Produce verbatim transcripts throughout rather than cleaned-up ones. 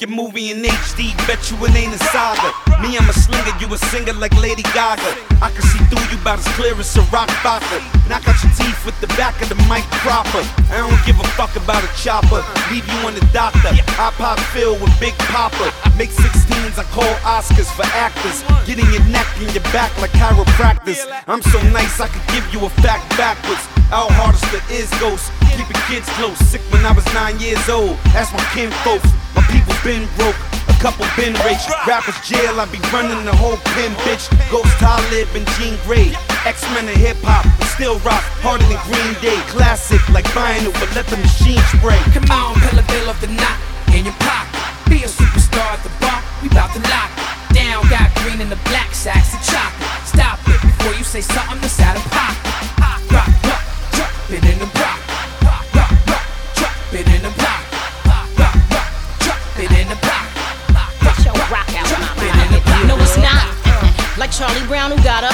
your movie in H D, bet you it ain't a saga. Me, I'm a slinger, you a singer like Lady Gaga. I can see through you about as clear as a rock vodka. Knock out your teeth with the back of the mic proper. I don't give a fuck about a chopper, leave you on the doctor. I pop filled with Big Papa. Make sixteens, I call Oscars for actors. Getting your neck and your back like chiropractors. I'm so nice, I could give you a fact backwards. Our hardest there is ghosts, keeping kids close. Sick when I was nine years old, ask my kin folks. My people been broke, a couple been rich. Rappers jail, I be running the whole pen, bitch. Ghost Talib and Jean Grey. X-Men and hip-hop, but still rock harder than Green Day. Classic like vinyl, but let the machine spray. Come on, Pillar Bill of the knot in your pocket. Be a superstar at the bar, we bout to lock it down. Got green in the black sacks of chocolate. Stop it before you say something that's out of pocket. Rock, rock, drop it in the block. Rock, rock, rock, drop it in the block. Rock, rock, rock, drop it in the block. Get your rock out my mouth. No, it's not like Charlie Brown who got up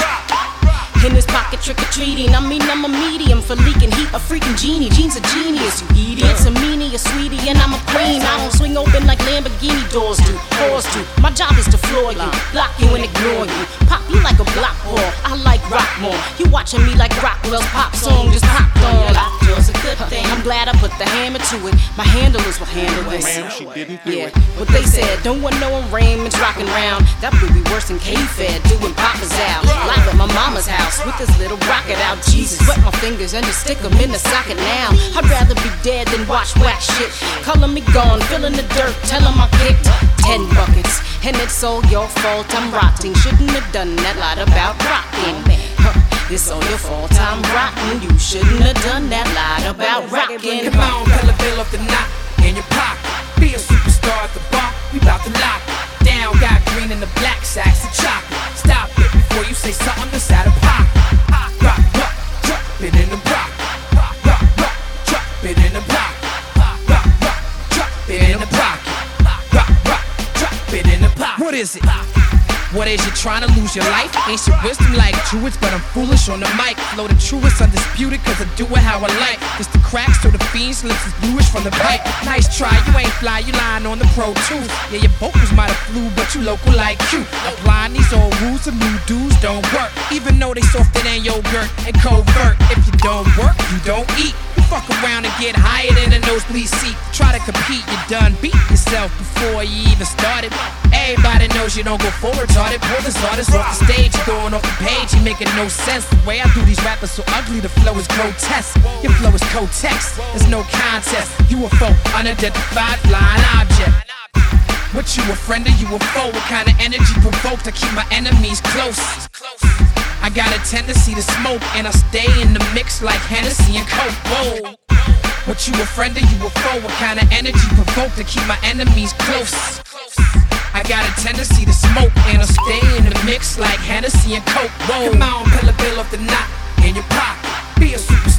in his pocket trick-or-treating. I mean, I'm a medium for leaking heat, a freaking genie. Gene's a genius, you idiots. A meanie, a sweetie, and I'm a queen. I don't swing open like Lamborghini doors do, doors do. My job is to floor you, block you and ignore you. Pop you like a block ball, I like rock more. You watching me like Rockwell's pop song just popped on. Lockjaw's a good thing, I'm glad I put the hammer to it. My handlers will handle this. Ma'am, she didn't do Yeah, it. what they said, don't want no one Raymond's rockin' round. That would be worse than K-Fed doing Papa's out. Live at my mama's house with this little rocket out. Jesus, wet my fingers and just stick 'em in the socket now. I'd rather be dead than watch whack shit. Color me gone, fill in the dirt, tell 'em I kicked ten buckets. And it's all your fault, I'm rotting. Shouldn't have done that lot about rocking. Huh, it's all your fault, I'm rotten. You shouldn't have done that lot about rocking. Come on, Pillar Bill of the knot in your pocket. Be a superstar at the bar, we bout to lock it down. Got green in the black sacks of chocolate. Stop it before you say something that's out of pocket. Rock, rock, drop it in the block. Rock, rock, rock, drop it in the block. Rock, rock, rock, drop it in the block. Rock, rock, drop it in the block. What is it? What is you trying to lose your life? Ancient wisdom like Druids, but I'm foolish on the mic. Flow the truest, undisputed, cause I do it how I like. It's the crack, so the fiend's lips is bluish from the pipe. Nice try, you ain't fly, you lying on the Pro Tools. Yeah, your vocals might have flew, but you local like Q. Applying these old rules of new dudes don't work. Even though they softer than yogurt and covert. If you don't work, you don't eat. You fuck around and get higher than a nosebleed seat. Try to compete, you done beat yourself before you even started. Everybody knows you don't go forward, retarded. Pull this artist off the stage, you're going off the page, you making no sense. The way I do these rappers so ugly, the flow is grotesque. Your flow is co-text, there's no contest. U F O, unidentified flying object. What you a friend or you a foe? What kind of energy provoked to keep my enemies close? I got a tendency to smoke and I stay in the mix like Hennessy and Coke. Whoa. What you a friend or you a foe? What kind of energy provoked to keep my enemies close? I got a tendency to smoke and I stay in the mix like Hennessy and Coke. Whoa. Come on, Pillar Bill of the knot in your pocket. Be a superstar.